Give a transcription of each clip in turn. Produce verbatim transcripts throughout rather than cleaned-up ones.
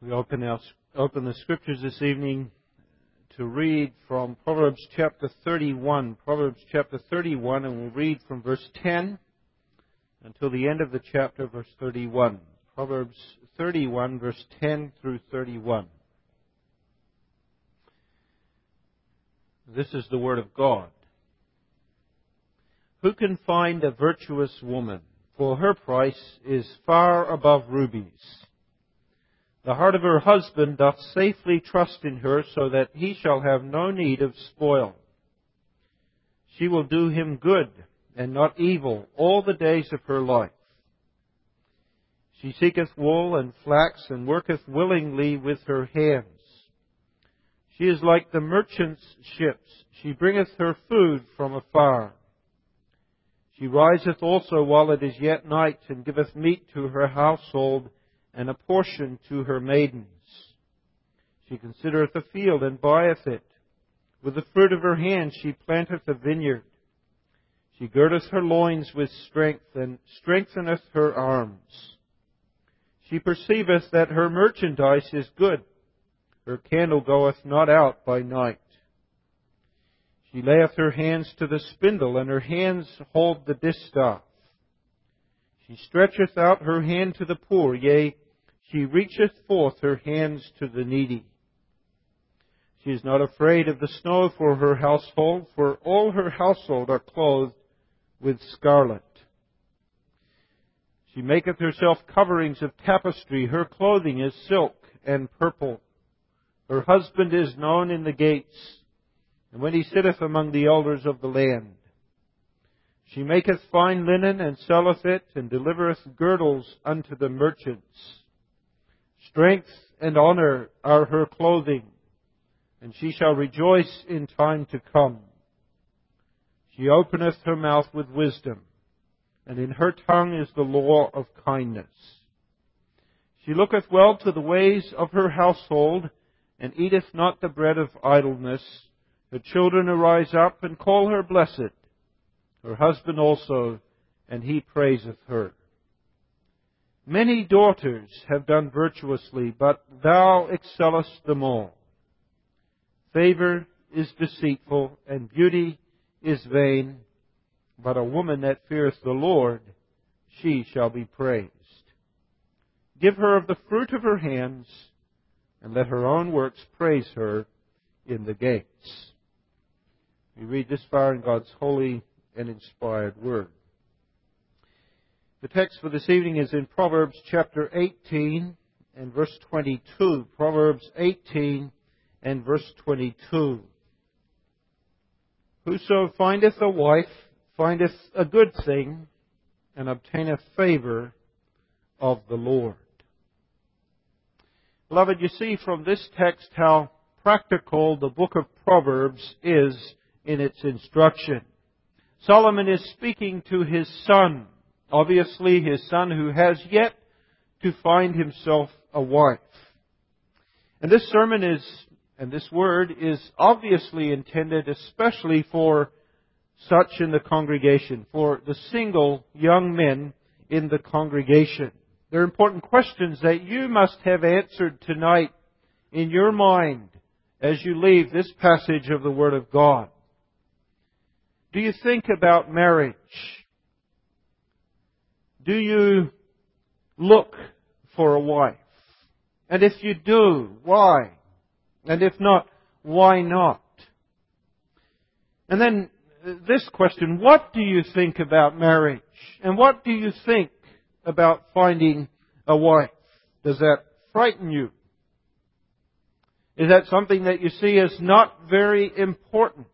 We open our open the scriptures this evening to read from Proverbs chapter thirty-one. Proverbs chapter thirty-one, and we'll read from verse ten until the end of the chapter, verse thirty-one. Proverbs thirty-one, verse ten through thirty-one. This is the word of God. Who can find a virtuous woman? For her price is far above rubies. The heart of her husband doth safely trust in her, so that he shall have no need of spoil. She will do him good, and not evil, all the days of her life. She seeketh wool and flax, and worketh willingly with her hands. She is like the merchant's ships. She bringeth her food from afar. She riseth also while it is yet night, and giveth meat to her household, and a portion to her maidens. She considereth a field, and buyeth it. With the fruit of her hand she planteth a vineyard. She girdeth her loins with strength, and strengtheneth her arms. She perceiveth that her merchandise is good. Her candle goeth not out by night. She layeth her hands to the spindle, and her hands hold the distaff. She stretcheth out her hand to the poor, yea, she reacheth forth her hands to the needy. She is not afraid of the snow for her household, for all her household are clothed with scarlet. She maketh herself coverings of tapestry, her clothing is silk and purple. Her husband is known in the gates, and when he sitteth among the elders of the land. She maketh fine linen, and selleth it, and delivereth girdles unto the merchants. Strength and honor are her clothing, and she shall rejoice in time to come. She openeth her mouth with wisdom, and in her tongue is the law of kindness. She looketh well to the ways of her household, and eateth not the bread of idleness. Her children arise up and call her blessed, her husband also, and he praiseth her. Many daughters have done virtuously, but thou excellest them all. Favor is deceitful, and beauty is vain, but a woman that feareth the Lord, she shall be praised. Give her of the fruit of her hands, and let her own works praise her in the gates. We read this far in God's holy and inspired word. The text for this evening is in Proverbs chapter eighteen and verse twenty-two. Proverbs eighteen and verse twenty-two. Whoso findeth a wife findeth a good thing, and obtaineth favor of the Lord. Beloved, you see from this text how practical the book of Proverbs is in its instruction. Solomon is speaking to his son, obviously his son who has yet to find himself a wife. And this sermon is, and this word is obviously intended especially for such in the congregation, for the single young men in the congregation. There are important questions that you must have answered tonight in your mind as you leave this passage of the Word of God. Do you think about marriage? Do you look for a wife? And if you do, why? And if not, why not? And then this question, what do you think about marriage? And what do you think about finding a wife? Does that frighten you? Is that something that you see as not very important?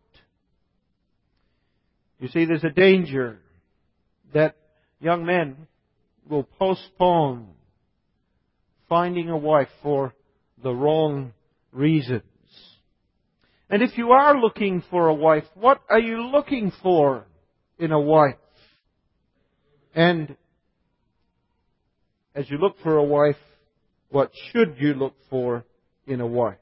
You see, there's a danger that young men will postpone finding a wife for the wrong reasons. And if you are looking for a wife, what are you looking for in a wife? And as you look for a wife, what should you look for in a wife?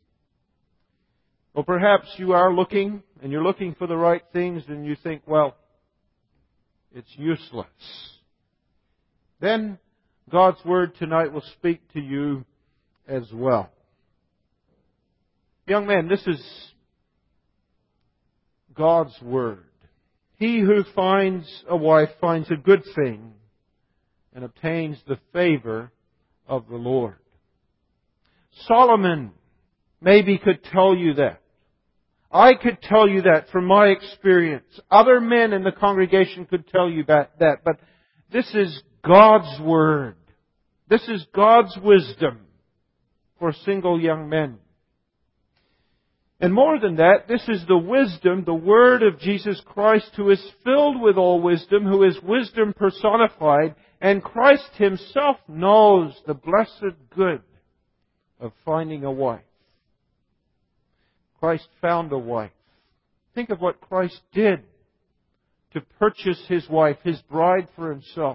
Or perhaps you are looking, and you're looking for the right things, and you think, well, it's useless. Then God's Word tonight will speak to you as well. Young men, this is God's Word. He who finds a wife finds a good thing and obtains the favor of the Lord. Solomon maybe could tell you that. I could tell you that from my experience. Other men in the congregation could tell you that. But this is God's Word. This is God's wisdom for single young men. And more than that, this is the wisdom, the Word of Jesus Christ, who is filled with all wisdom, who is wisdom personified, and Christ Himself knows the blessed good of finding a wife. Christ found a wife. Think of what Christ did to purchase His wife, His bride for Himself.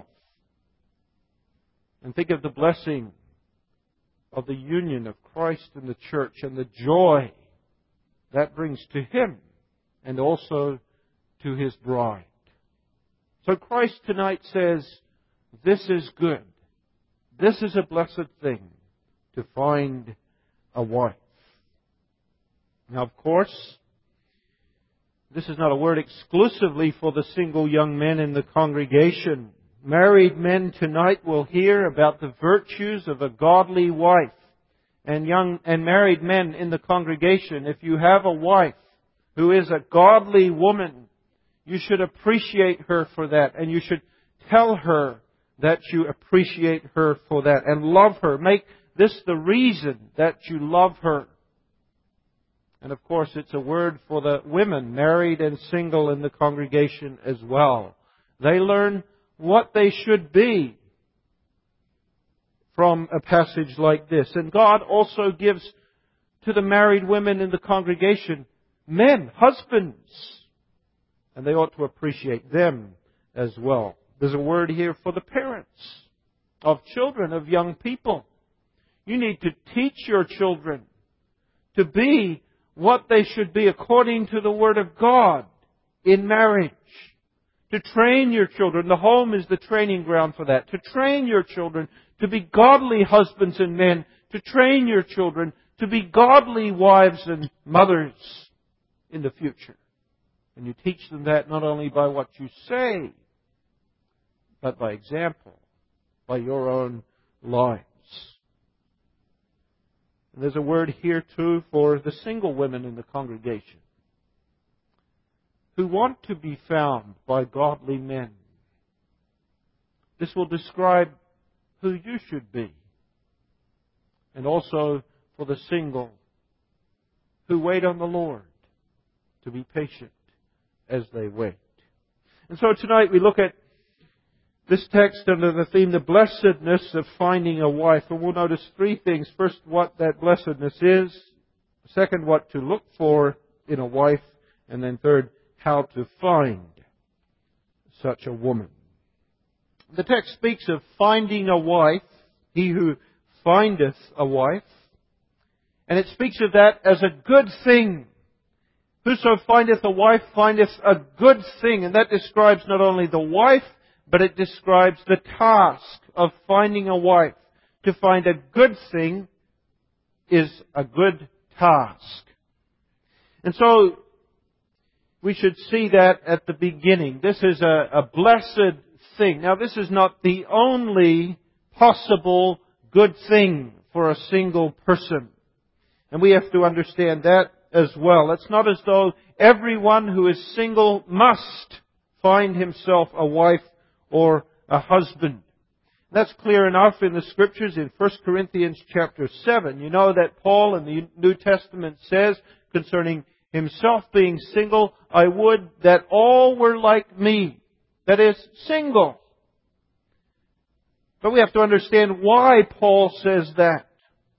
And think of the blessing of the union of Christ and the church and the joy that brings to Him and also to His bride. So Christ tonight says, this is good. This is a blessed thing to find a wife. Now, of course, this is not a word exclusively for the single young men in the congregation. Married men tonight will hear about the virtues of a godly wife. And young and married men in the congregation, if you have a wife who is a godly woman, you should appreciate her for that. And you should tell her that you appreciate her for that and love her. Make this the reason that you love her. And of course, it's a word for the women, married and single in the congregation as well. They learn what they should be from a passage like this. And God also gives to the married women in the congregation men, husbands. And they ought to appreciate them as well. There's a word here for the parents of children, of young people. You need to teach your children to be what they should be according to the Word of God in marriage. To train your children. The home is the training ground for that. To train your children to be godly husbands and men. To train your children to be godly wives and mothers in the future. And you teach them that not only by what you say, but by example, by your own lives. And there's a word here too for the single women in the congregation who want to be found by godly men. This will describe who you should be. And also for the single who wait on the Lord to be patient as they wait. And so tonight we look at this text under the theme, the blessedness of finding a wife. And we'll notice three things. First, what that blessedness is. Second, what to look for in a wife. And then third, how to find such a woman. The text speaks of finding a wife, he who findeth a wife. And it speaks of that as a good thing. Whoso findeth a wife findeth a good thing. And that describes not only the wife, but it describes the task of finding a wife. To find a good thing is a good task. And so, we should see that at the beginning. This is a, a blessed thing. Now, this is not the only possible good thing for a single person. And we have to understand that as well. It's not as though everyone who is single must find himself a wife or a husband. That's clear enough in the Scriptures in First Corinthians chapter seven. You know that Paul in the New Testament says concerning himself being single, I would that all were like me. That is, single. But we have to understand why Paul says that.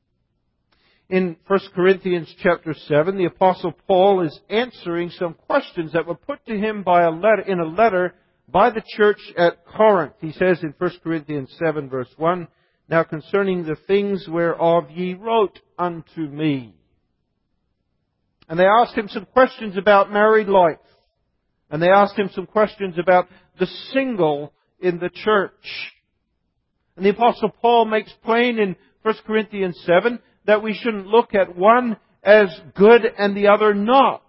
In First Corinthians chapter seven, the Apostle Paul is answering some questions that were put to him by a letter, in a letter by the church at Corinth. He says in First Corinthians seven verse one, Now concerning the things whereof ye wrote unto me. And they asked him some questions about married life. And they asked him some questions about the single in the church. And the Apostle Paul makes plain in First Corinthians seven that we shouldn't look at one as good and the other not.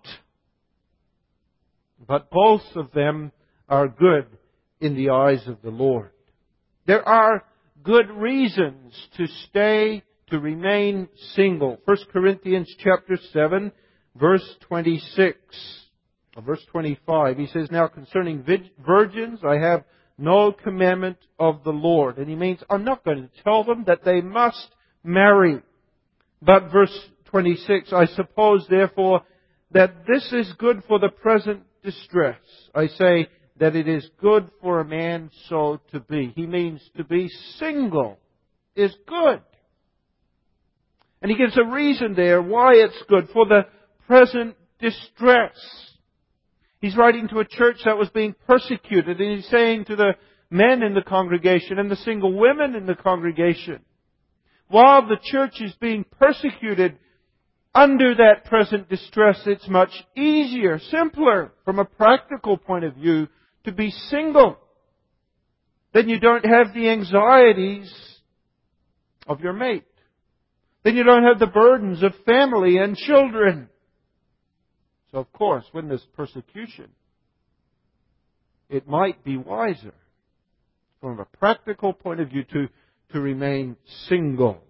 But both of them are good in the eyes of the Lord. There are good reasons to stay, to remain single. First Corinthians chapter seven, verse twenty-six, or verse twenty-five. He says, "Now concerning virgins, I have no commandment of the Lord." And he means, I'm not going to tell them that they must marry. But verse twenty-six, "I suppose, therefore, that this is good for the present distress. I say that it is good for a man so to be." He means to be single is good. And he gives a reason there why it's good, for the present distress. He's writing to a church that was being persecuted, and he's saying to the men in the congregation and the single women in the congregation, while the church is being persecuted under that present distress, it's much easier, simpler, from a practical point of view, to be single. Then you don't have the anxieties of your mate. Then you don't have the burdens of family and children. So, of course, when there's persecution, it might be wiser, from a practical point of view, to, to remain single.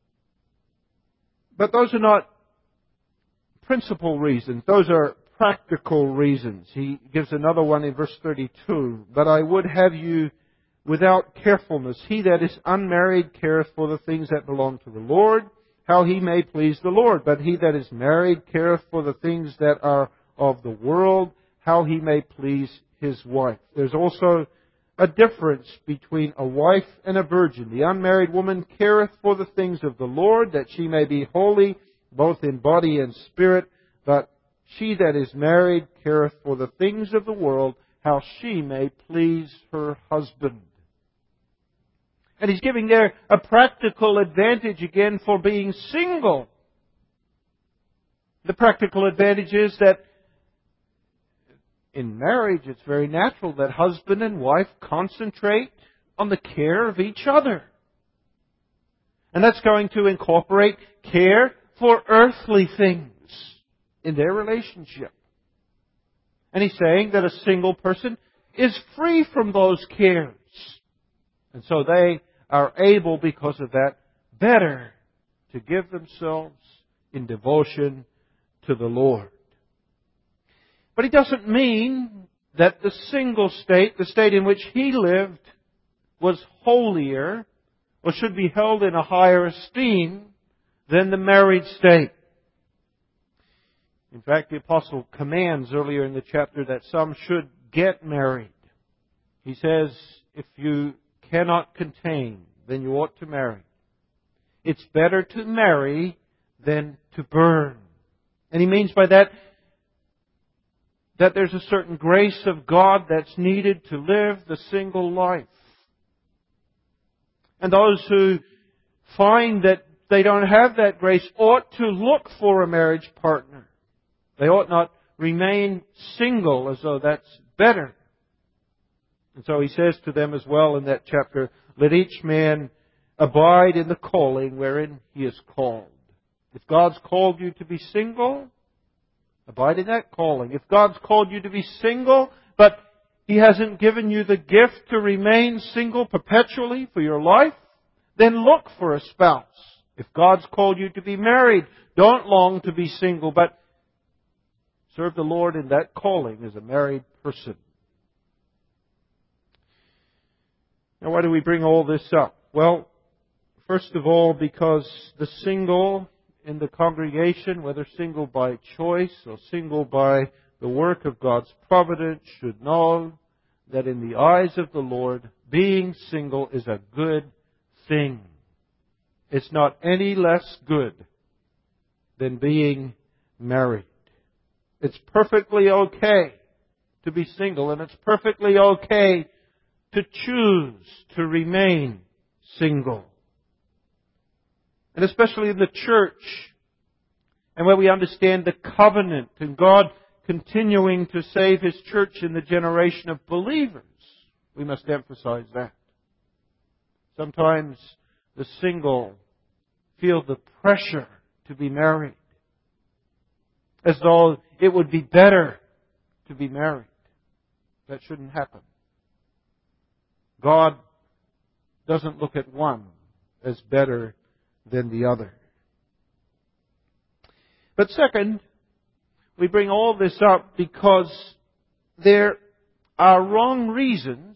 But those are not principal reasons. Those are practical reasons. He gives another one in verse thirty-two. "But I would have you without carefulness. He that is unmarried careth for the things that belong to the Lord, how he may please the Lord. But he that is married careth for the things that are of the world, how he may please his wife." There's also a difference between a wife and a virgin. The unmarried woman careth for the things of the Lord, that she may be holy, both in body and spirit. But she that is married careth for the things of the world, how she may please her husband. And he's giving there a practical advantage again for being single. The practical advantage is that in marriage it's very natural that husband and wife concentrate on the care of each other. And that's going to incorporate care for earthly things in their relationship. And he's saying that a single person is free from those cares. And so they are able, because of that, better to give themselves in devotion to the Lord. But he doesn't mean that the single state, the state in which he lived, was holier or should be held in a higher esteem than the married state. In fact, the apostle commands earlier in the chapter that some should get married. He says, if you cannot contain, then you ought to marry. It's better to marry than to burn. And he means by that that there's a certain grace of God that's needed to live the single life. And those who find that they don't have that grace ought to look for a marriage partner. They ought not remain single as though that's better. And so he says to them as well in that chapter, let each man abide in the calling wherein he is called. If God's called you to be single, abide in that calling. If God's called you to be single, but He hasn't given you the gift to remain single perpetually for your life, then look for a spouse. If God's called you to be married, don't long to be single, but serve the Lord in that calling as a married person. Now, why do we bring all this up? Well, first of all, because the single in the congregation, whether single by choice or single by the work of God's providence, should know that in the eyes of the Lord, being single is a good thing. It's not any less good than being married. It's perfectly okay to be single, and it's perfectly okay to choose to remain single. And especially in the church, and where we understand the covenant and God continuing to save His church in the generation of believers, we must emphasize that. Sometimes the single feel the pressure to be married, as though it would be better to be married. That shouldn't happen. God doesn't look at one as better than the other. But second, we bring all this up because there are wrong reasons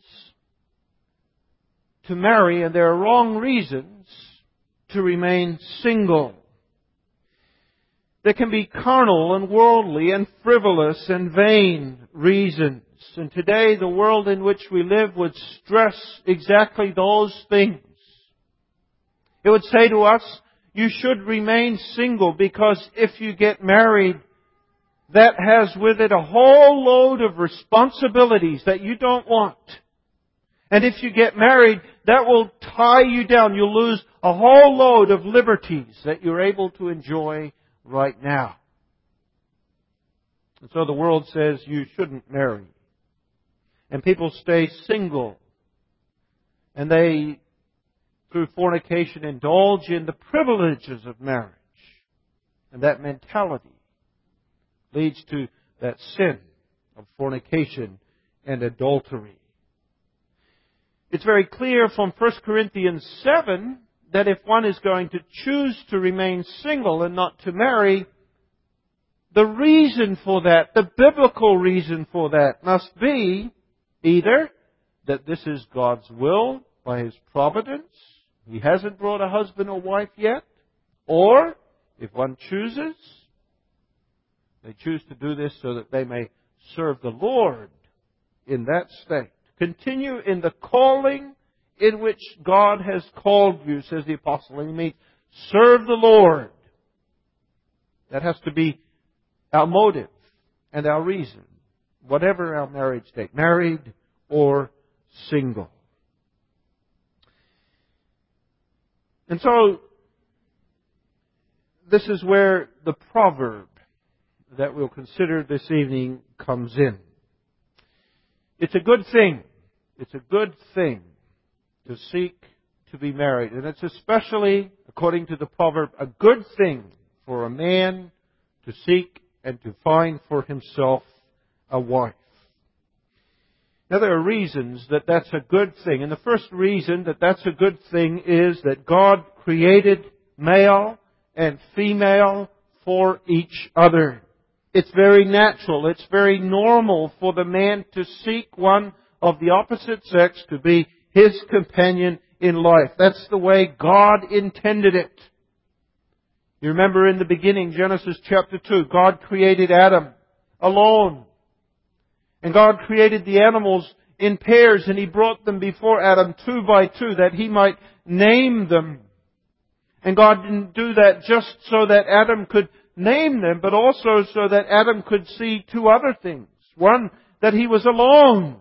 to marry, and there are wrong reasons to remain single. There can be carnal and worldly and frivolous and vain reasons. And today, the world in which we live would stress exactly those things. It would say to us, you should remain single because if you get married, that has with it a whole load of responsibilities that you don't want. And if you get married, that will tie you down. You'll lose a whole load of liberties that you're able to enjoy right now. And so the world says you shouldn't marry. And people stay single. And they, through fornication, indulge in the privileges of marriage. And that mentality leads to that sin of fornication and adultery. It's very clear from First Corinthians seven that if one is going to choose to remain single and not to marry, the reason for that, the biblical reason for that, must be either that this is God's will by His providence, He hasn't brought a husband or wife yet, or if one chooses, they choose to do this so that they may serve the Lord in that state. Continue in the calling in which God has called you, says the Apostle. And he means serve the Lord. That has to be our motive and our reason, whatever our marriage state, married or single. And so, this is where the proverb that we'll consider this evening comes in. It's a good thing. It's a good thing to seek to be married. And it's especially, according to the proverb, a good thing for a man to seek and to find for himself a wife. Now, there are reasons that that's a good thing. And the first reason that that's a good thing is that God created male and female for each other. It's very natural, it's very normal for the man to seek one of the opposite sex to be his companion in life. That's the way God intended it. You remember in the beginning, Genesis chapter two, God created Adam alone. And God created the animals in pairs, and He brought them before Adam two by two that He might name them. And God didn't do that just so that Adam could name them, but also so that Adam could see two other things. One, that he was alone.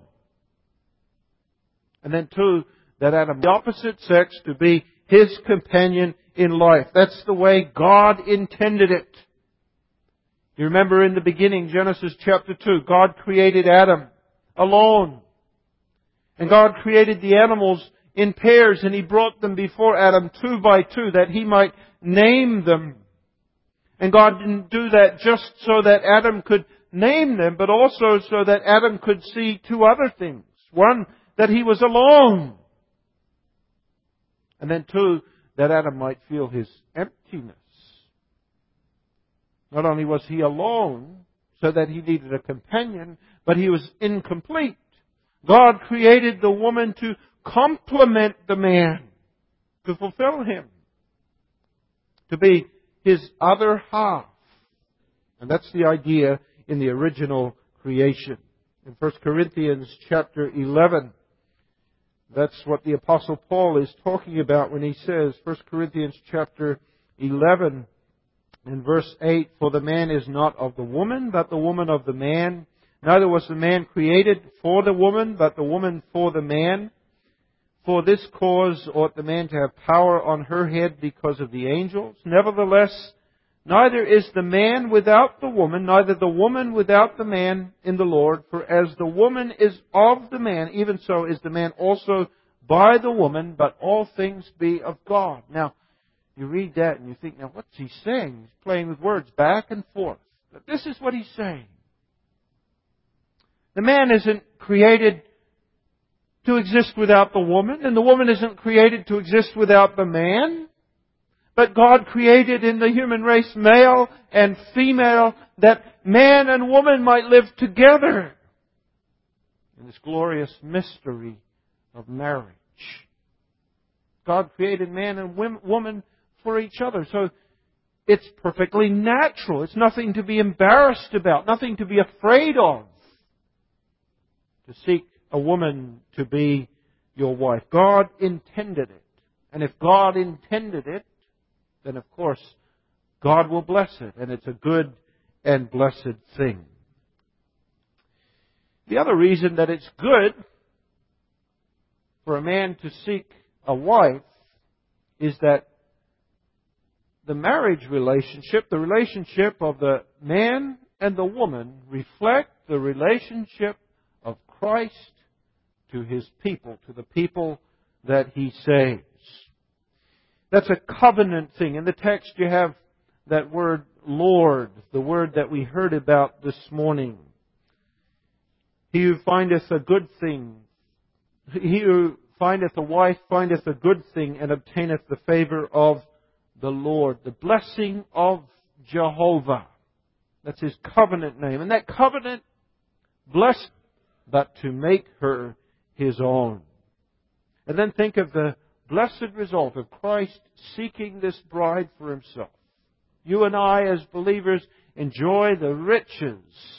And then two, that Adam, the opposite sex, to be his companion in life. That's the way God intended it. You remember in the beginning, Genesis chapter two, God created Adam alone. And God created the animals in pairs, and He brought them before Adam two by two that He might name them. And God didn't do that just so that Adam could name them, but also so that Adam could see two other things. One, that he was alone. And then two, that Adam might feel his emptiness. Not only was he alone, so that he needed a companion, but he was incomplete. God created the woman to complement the man, to fulfill him, to be his other half. And that's the idea in the original creation. In First Corinthians chapter eleven, that's what the Apostle Paul is talking about when he says, First Corinthians chapter eleven, in verse eight, for the man is not of the woman, but the woman of the man. Neither was the man created for the woman, but the woman for the man. For this cause ought the man to have power on her head because of the angels. Nevertheless, neither is the man without the woman, neither the woman without the man in the Lord. For as the woman is of the man, even so is the man also by the woman, but all things be of God. Now, You read that and you think, now what's he saying? He's playing with words back and forth. But this is what he's saying. The man isn't created to exist without the woman, and the woman isn't created to exist without the man. But God created in the human race male and female that man and woman might live together in this glorious mystery of marriage. God created man and woman for each other. So it's perfectly natural. It's nothing to be embarrassed about, nothing to be afraid of, to seek a woman to be your wife. God intended it. And if God intended it, then of course God will bless it. And it's a good and blessed thing. The other reason that it's good for a man to seek a wife is that the marriage relationship, the relationship of the man and the woman, reflect the relationship of Christ to His people, to the people that He saves. That's a covenant thing. In the text you have that word Lord, the word that we heard about this morning. He who findeth a good thing, he who findeth a wife findeth a good thing and obtaineth the favor of the Lord. The blessing of Jehovah. That's His covenant name. And that covenant blessed, but to make her His own. And then think of the blessed result of Christ seeking this bride for Himself. You and I, as believers, enjoy the riches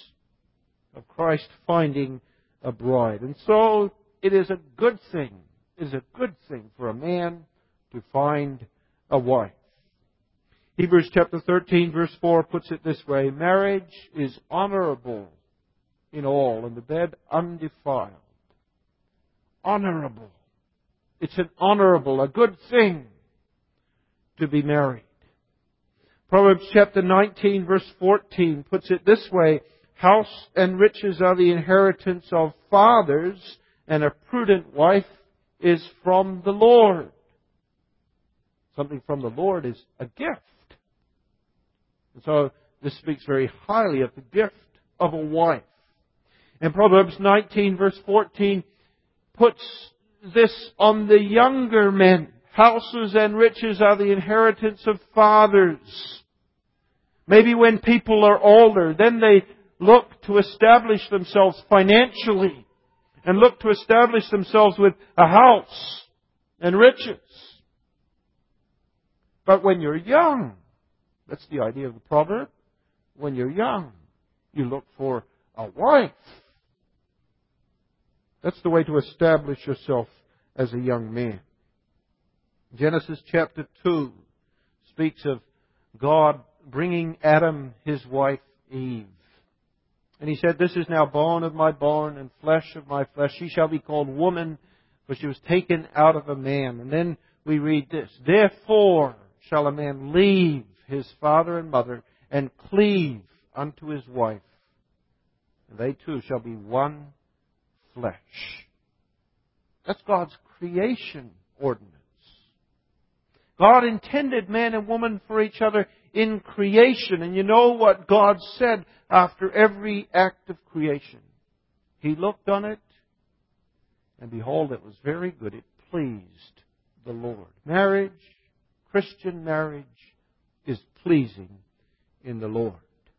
of Christ finding a bride. And so it is a good thing. It is a good thing for a man to find a wife. Hebrews chapter thirteen verse four puts it this way: marriage is honorable in all, and the bed undefiled. Honorable. It's an honorable, a good thing to be married. Proverbs chapter nineteen verse fourteen puts it this way: house and riches are the inheritance of fathers, and a prudent wife is from the Lord. Something from the Lord is a gift. And so this speaks very highly of the gift of a wife. And Proverbs nineteen verse fourteen puts this on the younger men. Houses and riches are the inheritance of fathers. Maybe when people are older, then they look to establish themselves financially and look to establish themselves with a house and riches. But when you're young, that's the idea of the proverb, when you're young, you look for a wife. That's the way to establish yourself as a young man. Genesis chapter two speaks of God bringing Adam his wife Eve. And He said, this is now bone of my bone and flesh of my flesh. She shall be called woman, for she was taken out of a man. And then we read this: therefore shall a man leave his father and mother and cleave unto his wife, and they two shall be one flesh. That's God's creation ordinance. God intended man and woman for each other in creation. And you know what God said after every act of creation? He looked on it, and behold, it was very good. It pleased the Lord. Marriage, Christian marriage, is pleasing in the Lord.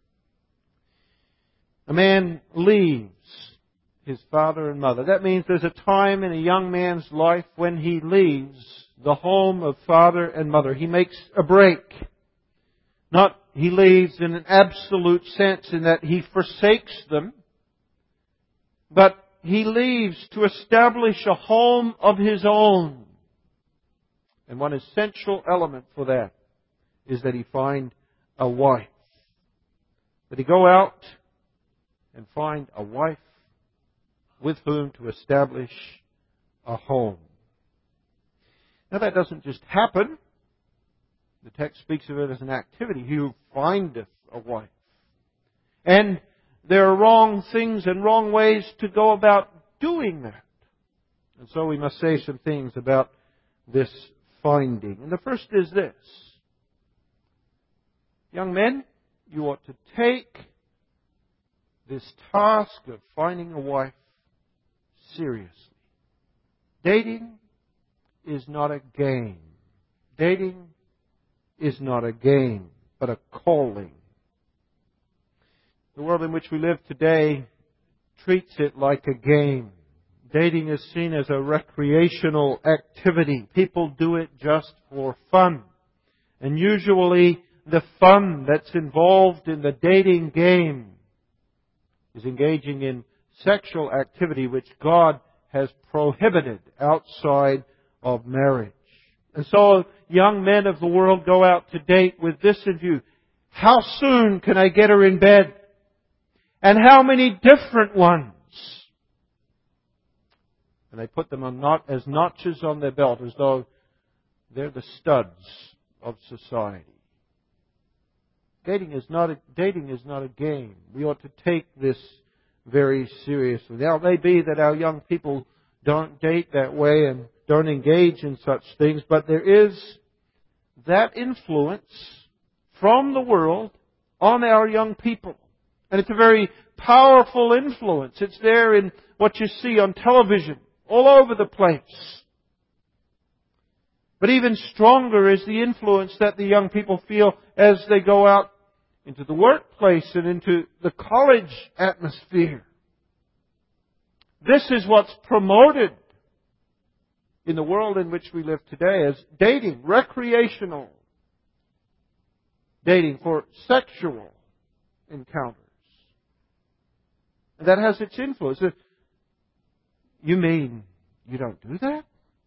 A man leaves his father and mother. That means there's a time in a young man's life when he leaves the home of father and mother. He makes a break. Not he leaves in an absolute sense in that he forsakes them, but he leaves to establish a home of his own. And one essential element for that is that he find a wife. That he go out and find a wife with whom to establish a home. Now that doesn't just happen. The text speaks of it as an activity. He who findeth a wife. And there are wrong things and wrong ways to go about doing that. And so we must say some things about this finding. And the first is this. Young men, you ought to take this task of finding a wife seriously. Dating is not a game. Dating is not a game, but a calling. The world in which we live today treats it like a game. Dating is seen as a recreational activity. People do it just for fun. And usually the fun that's involved in the dating game is engaging in sexual activity which God has prohibited outside of marriage. And so young men of the world go out to date with this in view. How soon can I get her in bed? And how many different ones? And they put them on not as notches on their belt as though they're the studs of society. Dating is not a, dating is not a game. We ought to take this very seriously. Now, it may be that our young people don't date that way and don't engage in such things, but there is that influence from the world on our young people. And it's a very powerful influence. It's there in what you see on television, all over the place. But even stronger is the influence that the young people feel as they go out into the workplace and into the college atmosphere. This is what's promoted in the world in which we live today as dating, recreational dating for sexual encounters. And that has its influence. You mean you don't do that?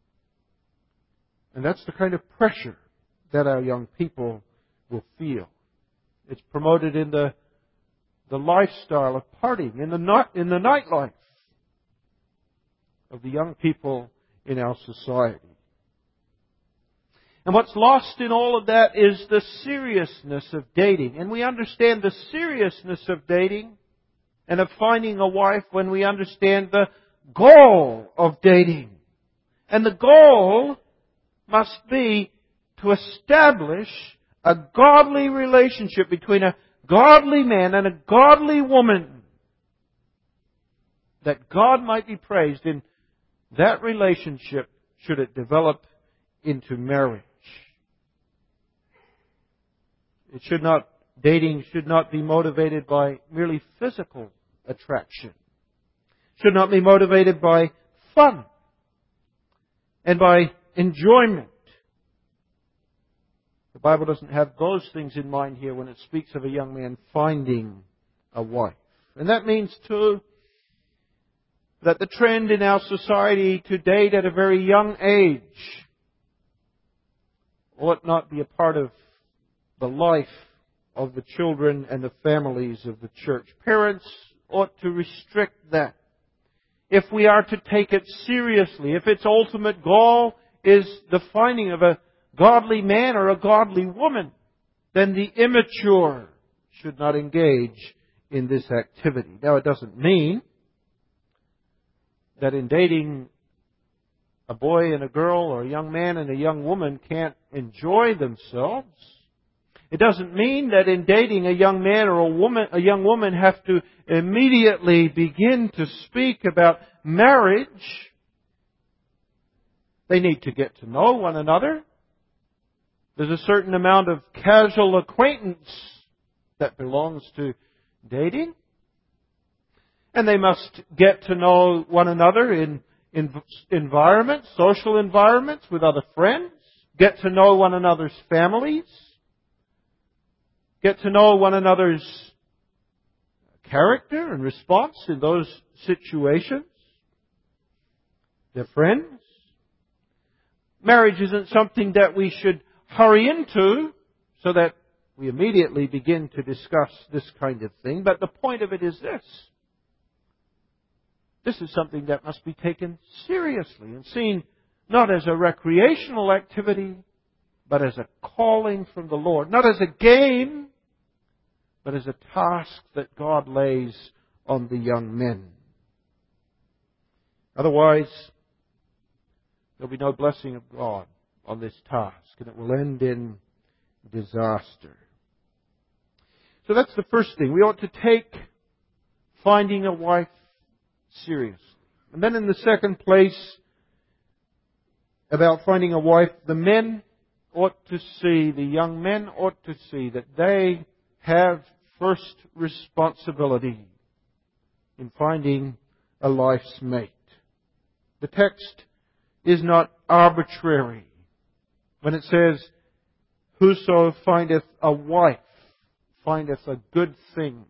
And that's the kind of pressure that our young people will feel. It's promoted in the the lifestyle of partying, in the not in the nightlife of the young people in our society. And what's lost in all of that is the seriousness of dating. And we understand the seriousness of dating and of finding a wife when we understand the goal of dating. And the goal must be to establish a godly relationship between a godly man and a godly woman, that God might be praised in that relationship should it develop into marriage. It should not, dating should not be motivated by merely physical attraction. Should not be motivated by fun and by enjoyment. The Bible doesn't have those things in mind here when it speaks of a young man finding a wife. And that means, too, that the trend in our society to date at a very young age ought not be a part of the life of the children and the families of the church. Parents ought to restrict that. If we are to take it seriously, if its ultimate goal is the finding of a godly man or a godly woman, then the immature should not engage in this activity. Now, it doesn't mean that in dating a boy and a girl or a young man and a young woman can't enjoy themselves. It doesn't mean that in dating a young man or a woman, a young woman have to immediately begin to speak about marriage. They need to get to know one another. There's a certain amount of casual acquaintance that belongs to dating. And they must get to know one another in, in environments, social environments with other friends. Get to know one another's families. Get to know one another's character and response in those situations. Their friends. Marriage isn't something that we should hurry into so that we immediately begin to discuss this kind of thing. But the point of it is this. This is something that must be taken seriously and seen not as a recreational activity, but as a calling from the Lord. Not as a game, but as a task that God lays on the young men. Otherwise, there'll be no blessing of God on this task, and it will end in disaster. So that's the first thing. We ought to take finding a wife seriously. And then in the second place, about finding a wife, the men ought to see, the young men ought to see that they have first responsibility in finding a life's mate. The text is not arbitrary when it says, "Whoso findeth a wife findeth a good thing."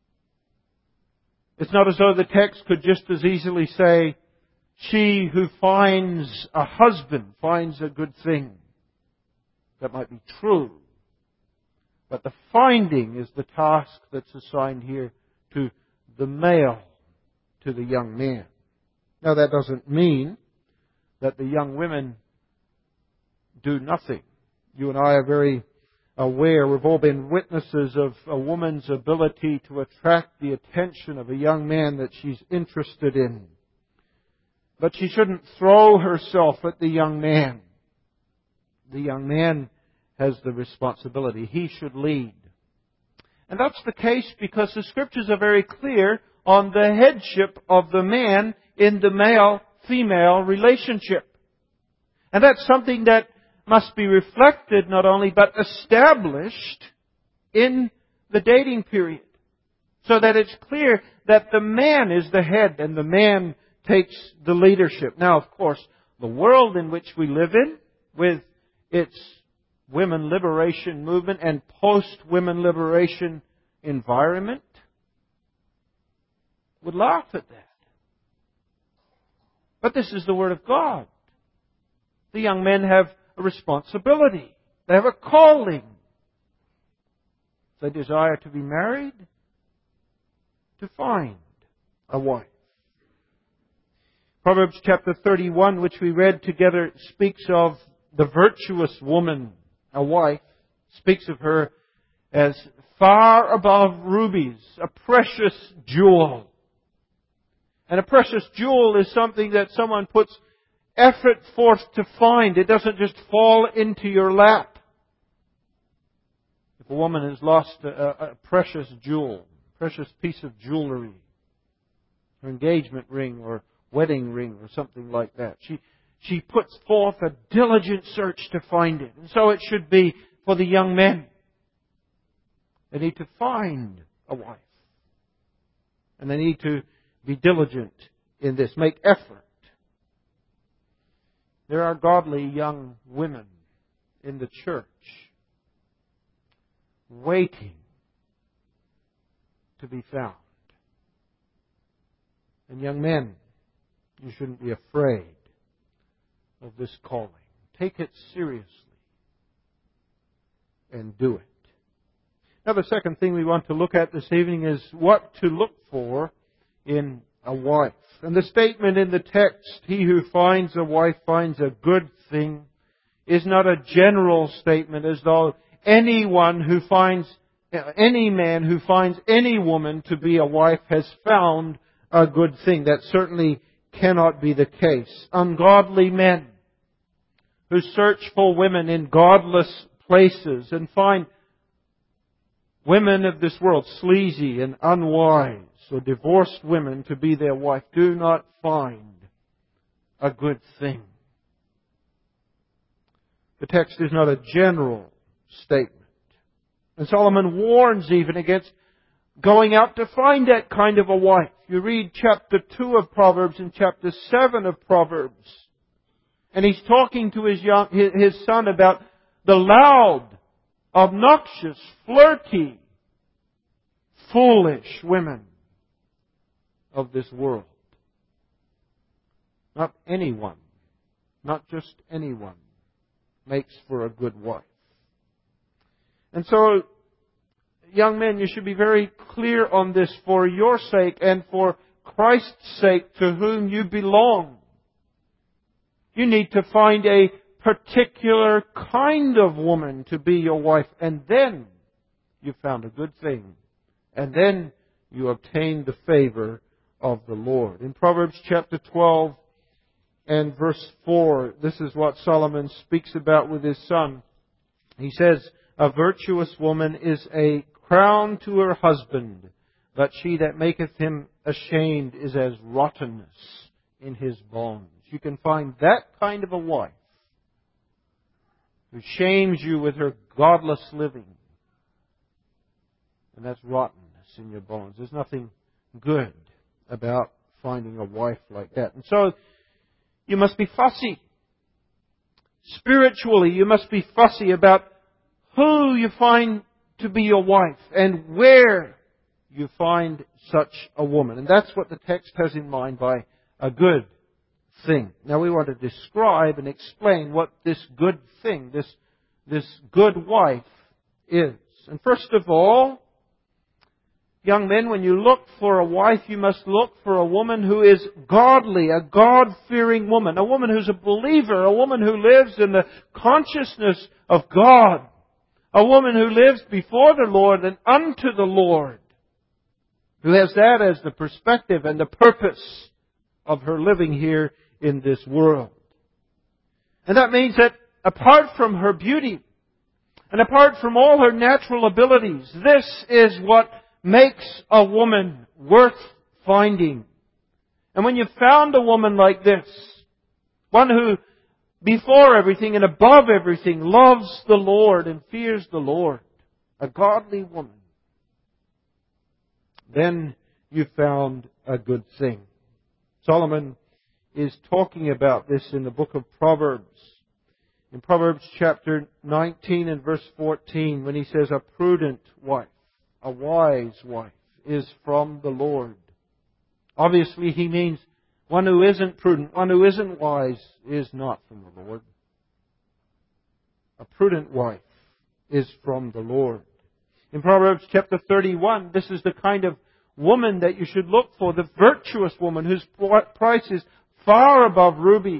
It's not as though the text could just as easily say, "She who finds a husband finds a good thing." That might be true. But the finding is the task that's assigned here to the male, to the young man. Now that doesn't mean that the young women do nothing. You and I are very aware, we've all been witnesses of a woman's ability to attract the attention of a young man that she's interested in. But she shouldn't throw herself at the young man. The young man has the responsibility. He should lead. And that's the case because the Scriptures are very clear on the headship of the man in the male-female relationship. And that's something that must be reflected not only but established in the dating period. So that it's clear that the man is the head and the man takes the leadership. Now, of course, the world in which we live in, with its women liberation movement and post-women liberation environment, would laugh at that. But this is the Word of God. The young men have a responsibility. They have a calling. They desire to be married, to find a wife. Proverbs chapter thirty-one, which we read together, speaks of the virtuous woman, a wife, speaks of her as far above rubies, a precious jewel. And a precious jewel is something that someone puts effort forth to find. It doesn't just fall into your lap. If a woman has lost a, a precious jewel, precious piece of jewelry, her engagement ring or wedding ring or something like that, she she puts forth a diligent search to find it. And so it should be for the young men. They need to find a wife. And they need to be diligent in this, make effort. There are godly young women in the church waiting to be found. And young men, you shouldn't be afraid of this calling. Take it seriously and do it. Now, the second thing we want to look at this evening is what to look for in a wife. And the statement in the text, "He who finds a wife finds a good thing," is not a general statement as though anyone who finds, any man who finds any woman to be a wife has found a good thing. That certainly cannot be the case. Ungodly men who search for women in godless places and find women of this world sleazy and unwise, or divorced women to be their wife, do not find a good thing. The text is not a general statement. And Solomon warns even against going out to find that kind of a wife. You read chapter two of Proverbs and chapter seven of Proverbs. And he's talking to his young, his son about the loud, obnoxious, flirty, foolish women of this world. Not anyone, not just anyone, makes for a good wife. And so, young men, you should be very clear on this for your sake and for Christ's sake, to whom you belong. You need to find a particular kind of woman to be your wife, and then you found a good thing. And then you obtain the favor of the Lord. In Proverbs chapter twelve, and verse four. This is what Solomon speaks about with his son. He says, "A virtuous woman is a crown to her husband, but she that maketh him ashamed is as rottenness in his bones." You can find that kind of a wife who shames you with her godless living. And that's rottenness in your bones. There's nothing good about finding a wife like that. And so, you must be fussy. Spiritually, you must be fussy about who you find to be your wife and where you find such a woman. And that's what the text has in mind by a good thing. Now we want to describe and explain what this good thing, this, this good wife is. And first of all, young men, when you look for a wife, you must look for a woman who is godly, a God-fearing woman, a woman who's a believer, a woman who lives in the consciousness of God, a woman who lives before the Lord and unto the Lord, who has that as the perspective and the purpose of her living here in this world. And that means that apart from her beauty and apart from all her natural abilities, this is what makes a woman worth finding. And when you've found a woman like this, one who before everything and above everything loves the Lord and fears the Lord, a godly woman, then you've found a good thing. Solomon is talking about this in the book of Proverbs. In Proverbs chapter nineteen and verse fourteen, when he says, "A prudent wife, a wise wife, is from the Lord." Obviously, he means one who isn't prudent, one who isn't wise, is not from the Lord. A prudent wife is from the Lord. In Proverbs chapter thirty-one, this is the kind of woman that you should look for, the virtuous woman whose price is far above rubies.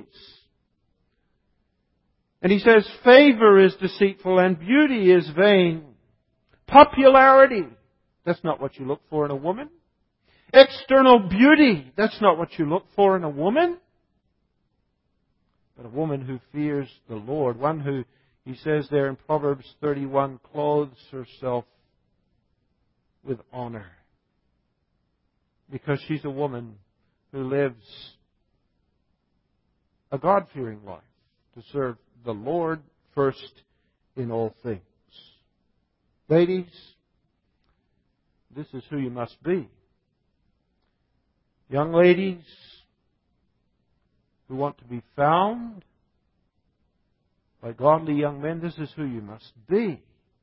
And he says, "Favor is deceitful and beauty is vain." Popularity, that's not what you look for in a woman. External beauty, that's not what you look for in a woman. But a woman who fears the Lord, one who, he says there in Proverbs thirty-one, clothes herself with honor. Because she's a woman who lives a God-fearing life, to serve the Lord first in all things. Ladies, this is who you must be. Young ladies who want to be found by godly young men, this is who you must be.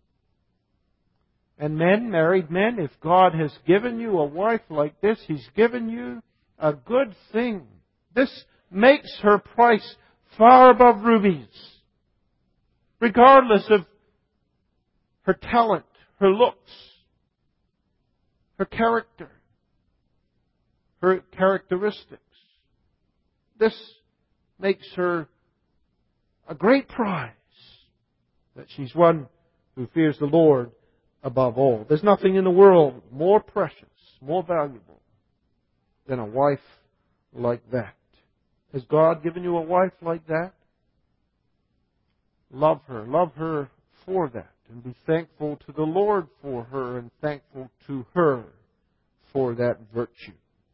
And men, married men, if God has given you a wife like this, He's given you a good thing. This makes her price far above rubies, regardless of her talent, her looks, her character, her characteristics. This makes her a great prize, that she's one who fears the Lord above all. There's nothing in the world more precious, more valuable than a wife like that. Has God given you a wife like that? Love her. Love her for that. And be thankful to the Lord for her and thankful to her for that virtue.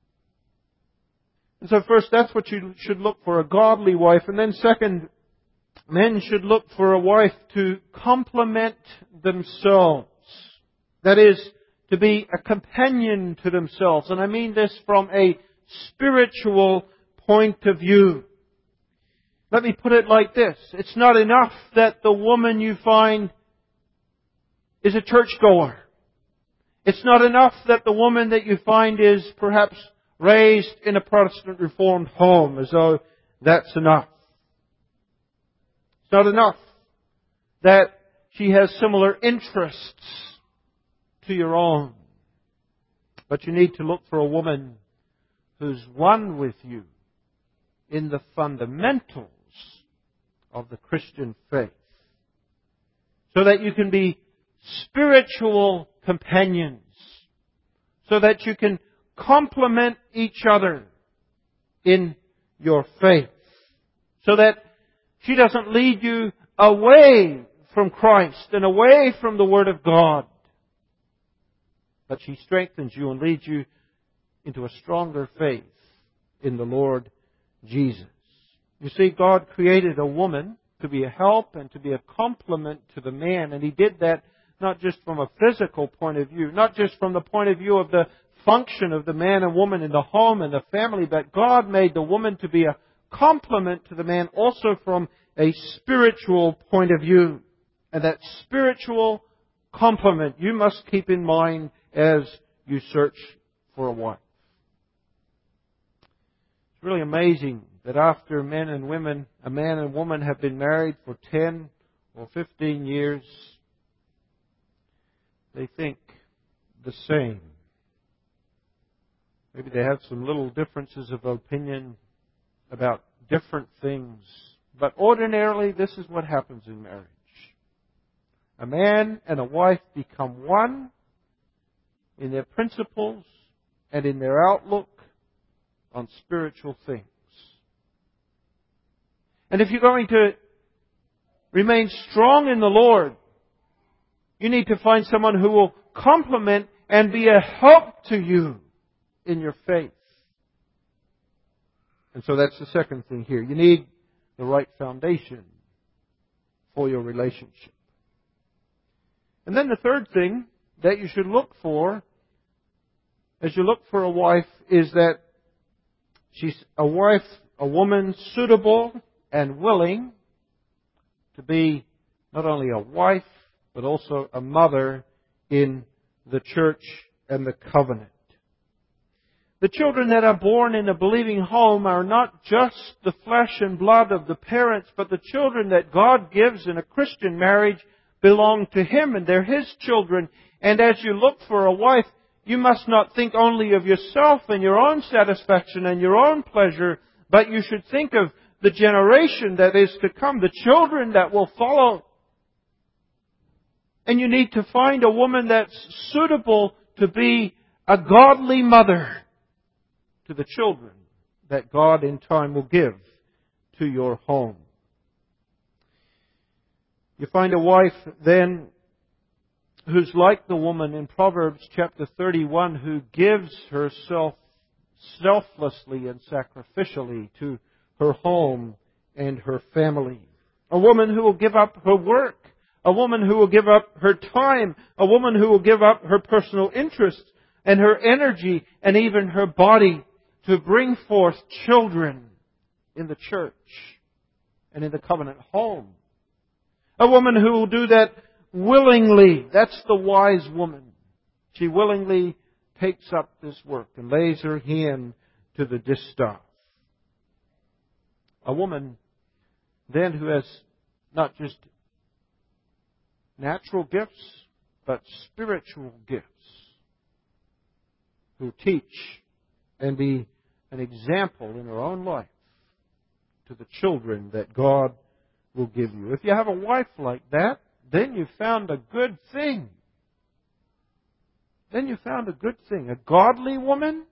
And so first, that's what you should look for, a godly wife. And then second, men should look for a wife to complement themselves. That is, to be a companion to themselves. And I mean this from a spiritual point of view. Let me put it like this. It's not enough that the woman you find is a churchgoer. It's not enough that the woman that you find is perhaps raised in a Protestant Reformed home, as though that's enough. It's not enough that she has similar interests to your own. But you need to look for a woman who's one with you in the fundamentals of the Christian faith, so that you can be spiritual companions, so that you can complement each other in your faith. so that she doesn't lead you away from Christ and away from the Word of God. But she strengthens you and leads you into a stronger faith in the Lord Jesus. You see, God created a woman to be a help and to be a complement to the man. And He did that not just from a physical point of view, not just from the point of view of the function of the man and woman in the home and the family, but God made the woman to be a complement to the man also from a spiritual point of view. And that spiritual complement you must keep in mind as you search for a wife. It's really amazing that after men and women, a man and woman have been married for ten or fifteen years, they think the same. Maybe they have some little differences of opinion about different things. But ordinarily, this is what happens in marriage. A man and a wife become one in their principles and in their outlook on spiritual things. And if you're going to remain strong in the Lord, you need to find someone who will complement and be a help to you in your faith. And so that's the second thing here. You need the right foundation for your relationship. And then the third thing that you should look for as you look for a wife is that she's a wife, a woman suitable and willing to be not only a wife, but also a mother in the church and the covenant. The children that are born in a believing home are not just the flesh and blood of the parents, but the children that God gives in a Christian marriage belong to Him and they're His children. And as you look for a wife, you must not think only of yourself and your own satisfaction and your own pleasure, but you should think of the generation that is to come, the children that will follow. And you need to find a woman that's suitable to be a godly mother to the children that God in time will give to your home. You find a wife then who's like the woman in Proverbs chapter thirty-one who gives herself selflessly and sacrificially to her home and her family. A woman who will give up her work. A woman who will give up her time. A woman who will give up her personal interests and her energy and even her body to bring forth children in the church and in the covenant home. A woman who will do that willingly. That's the wise woman. She willingly takes up this work and lays her hand to the distaff. A woman then who has not just natural gifts, but spiritual gifts, who teach and be an example in her own life to the children that God will give you. If you have a wife like that, then you found a good thing. Then you found a good thing. A godly woman,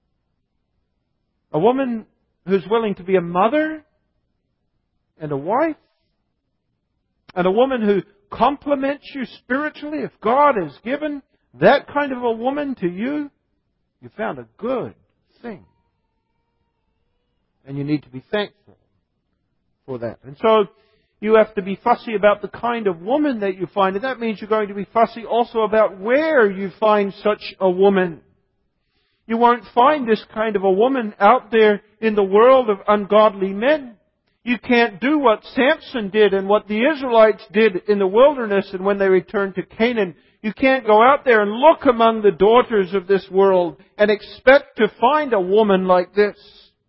a woman who's willing to be a mother and a wife, and a woman who complements you spiritually. If God has given that kind of a woman to you, you found a good thing. And you need to be thankful for that. And so you have to be fussy about the kind of woman that you find. And that means you're going to be fussy also about where you find such a woman. You won't find this kind of a woman out there in the world of ungodly men. You can't do what Samson did and what the Israelites did in the wilderness and when they returned to Canaan. You can't go out there and look among the daughters of this world and expect to find a woman like this.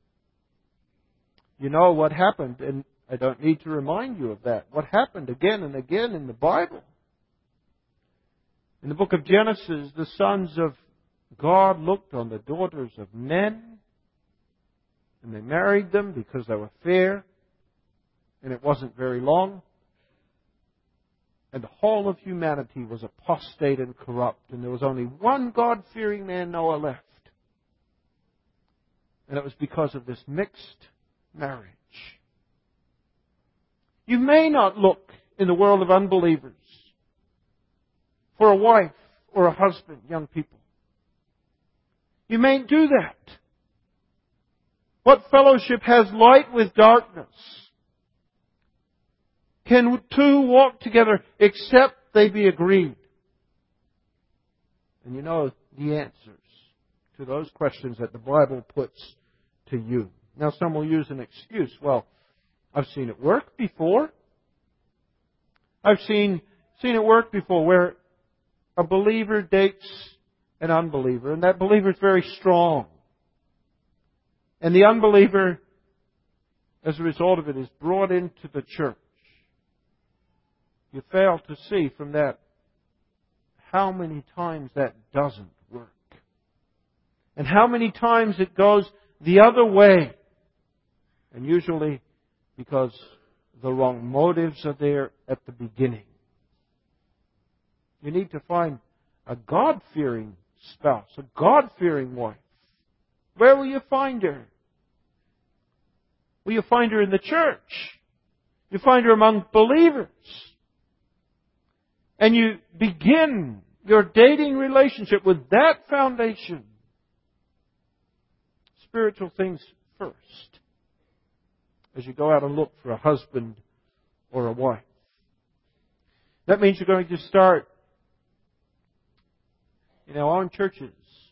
You know what happened, and I don't need to remind you of that. What happened again and again in the Bible. In the book of Genesis, the sons of God looked on the daughters of men, and they married them because they were fair, and it wasn't very long. And the whole of humanity was apostate and corrupt, and there was only one God-fearing man, Noah, left. And it was because of this mixed marriage. You may not look in the world of unbelievers for a wife or a husband, young people. You may do that. What fellowship has light with darkness? Can two walk together except they be agreed? And you know the answers to those questions that the Bible puts to you. Now some will use an excuse. Well, I've seen it work before. I've seen, seen it work before where a believer dates an unbeliever, and that believer is very strong. And the unbeliever, as a result of it, is brought into the church. You fail to see from that how many times that doesn't work. And how many times it goes the other way. And usually because the wrong motives are there at the beginning. You need to find a God-fearing spouse, a God-fearing wife. Where will you find her? Will you find her in the church? You find her among believers. And you begin your dating relationship with that foundation. Spiritual things first. As you go out and look for a husband or a wife. That means you're going to start in our own churches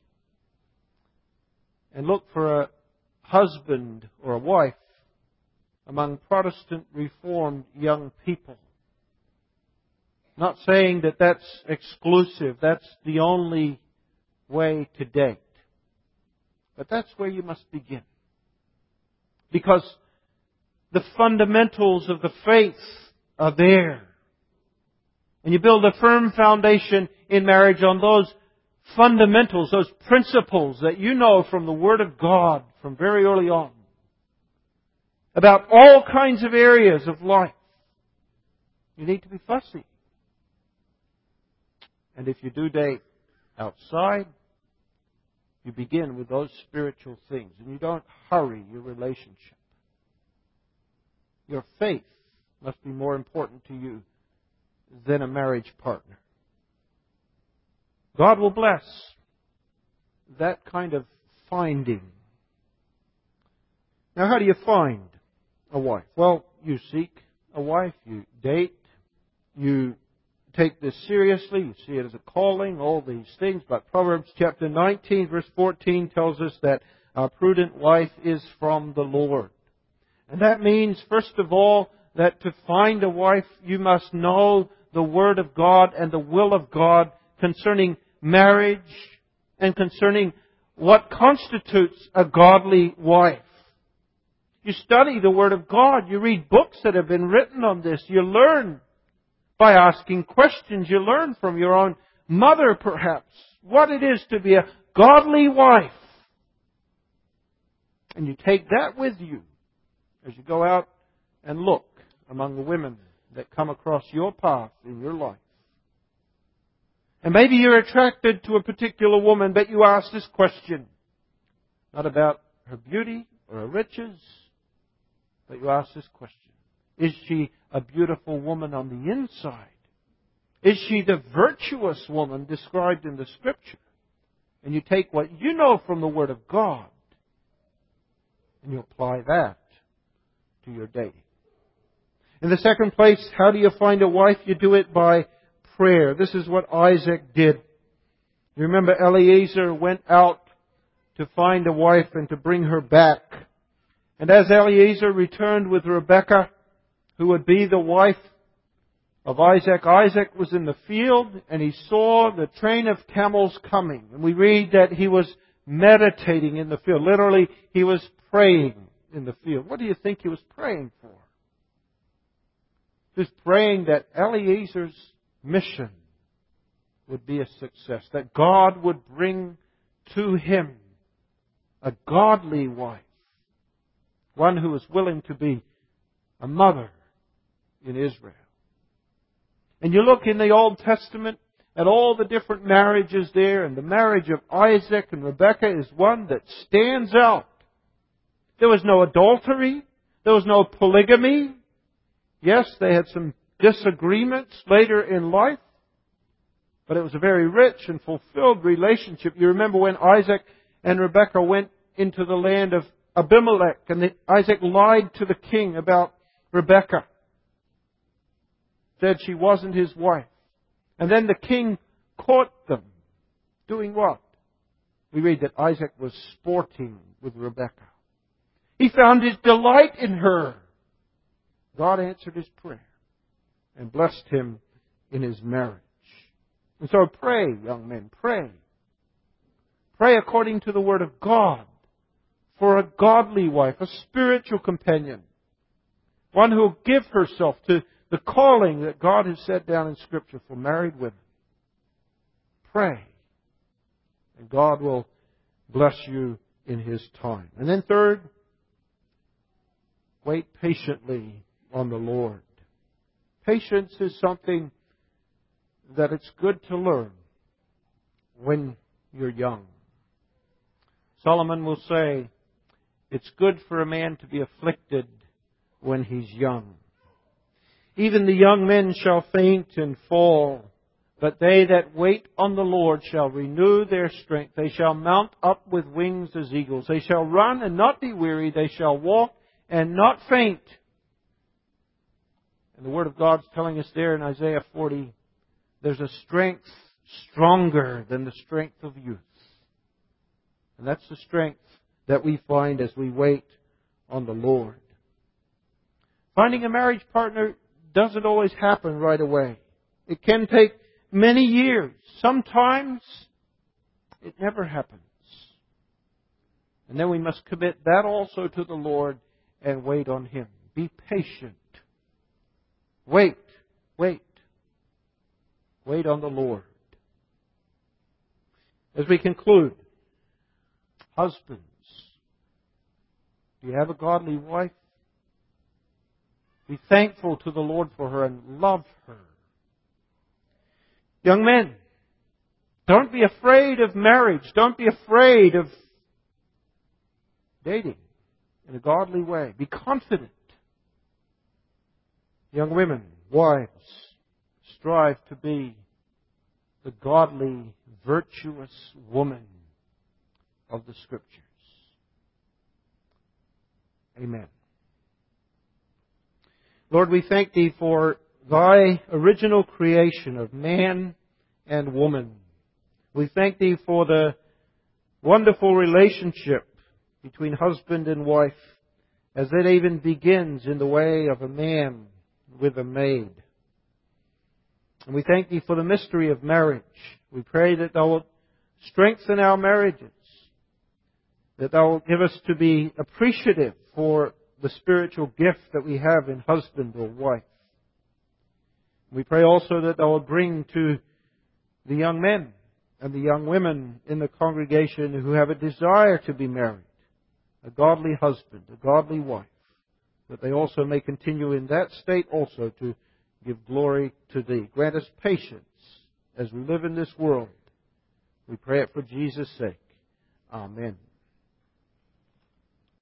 and look for a husband or a wife among Protestant Reformed young people. Not saying that that's exclusive, that's the only way to date. But that's where you must begin. Because the fundamentals of the faith are there. And you build a firm foundation in marriage on those fundamentals, those principles that you know from the Word of God from very early on. About all kinds of areas of life. You need to be fussy. And if you do date outside, you begin with those spiritual things. And you don't hurry your relationship. Your faith must be more important to you than a marriage partner. God will bless that kind of finding. Now, how do you find a wife? Well, you seek a wife, you date, you take this seriously, you see it as a calling, all these things. But Proverbs chapter nineteen, verse fourteen tells us that a prudent wife is from the Lord. And that means, first of all, that to find a wife, you must know the Word of God and the will of God concerning marriage and concerning what constitutes a godly wife. You study the Word of God. You read books that have been written on this. You learn by asking questions. You learn from your own mother, perhaps, what it is to be a godly wife. And you take that with you as you go out and look among the women that come across your path in your life. And maybe you're attracted to a particular woman, but you ask this question. Not about her beauty or her riches, but you ask this question. Is she a beautiful woman on the inside? Is she the virtuous woman described in the Scripture? And you take what you know from the Word of God and you apply that to your dating. In the second place, how do you find a wife? You do it by prayer. This is what Isaac did. You remember Eliezer went out to find a wife and to bring her back. And as Eliezer returned with Rebekah, who would be the wife of Isaac, Isaac was in the field and he saw the train of camels coming. And we read that he was meditating in the field. Literally, he was praying in the field. What do you think he was praying for? He was praying that Eliezer's mission would be a success. That God would bring to him a godly wife. One who was willing to be a mother in Israel. And you look in the Old Testament at all the different marriages there, and the marriage of Isaac and Rebekah is one that stands out. There was no adultery. There was no polygamy. Yes, they had some disagreements later in life, but it was a very rich and fulfilled relationship. You remember when Isaac and Rebekah went into the land of Abimelech, and the, Isaac lied to the king about Rebekah. Said she wasn't his wife. And then the king caught them. Doing what? We read that Isaac was sporting with Rebekah. He found his delight in her. God answered his prayer and blessed him in his marriage. And so pray, young men, pray. Pray according to the Word of God for a godly wife, a spiritual companion, one who will give herself to the calling that God has set down in Scripture for married women. Pray, and God will bless you in His time. And then third, wait patiently on the Lord. Patience is something that it's good to learn when you're young. Solomon will say, it's good for a man to be afflicted when he's young. Even the young men shall faint and fall, but they that wait on the Lord shall renew their strength. They shall mount up with wings as eagles. They shall run and not be weary. They shall walk and not faint. And the Word of God's telling us there in Isaiah forty, there's a strength stronger than the strength of youth. And that's the strength that we find as we wait on the Lord. Finding a marriage partner doesn't always happen right away. It can take many years. Sometimes it never happens. And then we must commit that also to the Lord and wait on Him. Be patient. Wait, wait. Wait on the Lord. As we conclude, husbands, do you have a godly wife? Be thankful to the Lord for her and love her. Young men, don't be afraid of marriage. Don't be afraid of dating in a godly way. Be confident. Young women, wives, strive to be the godly, virtuous woman of the Scriptures. Amen. Lord, we thank Thee for Thy original creation of man and woman. We thank Thee for the wonderful relationship between husband and wife, as it even begins in the way of a man with a maid. And we thank Thee for the mystery of marriage. We pray that Thou wilt strengthen our marriages, that Thou wilt give us to be appreciative for the spiritual gift that we have in husband or wife. We pray also that Thou wilt bring to the young men and the young women in the congregation who have a desire to be married, a godly husband, a godly wife, that they also may continue in that state also to give glory to Thee. Grant us patience as we live in this world. We pray it for Jesus' sake. Amen.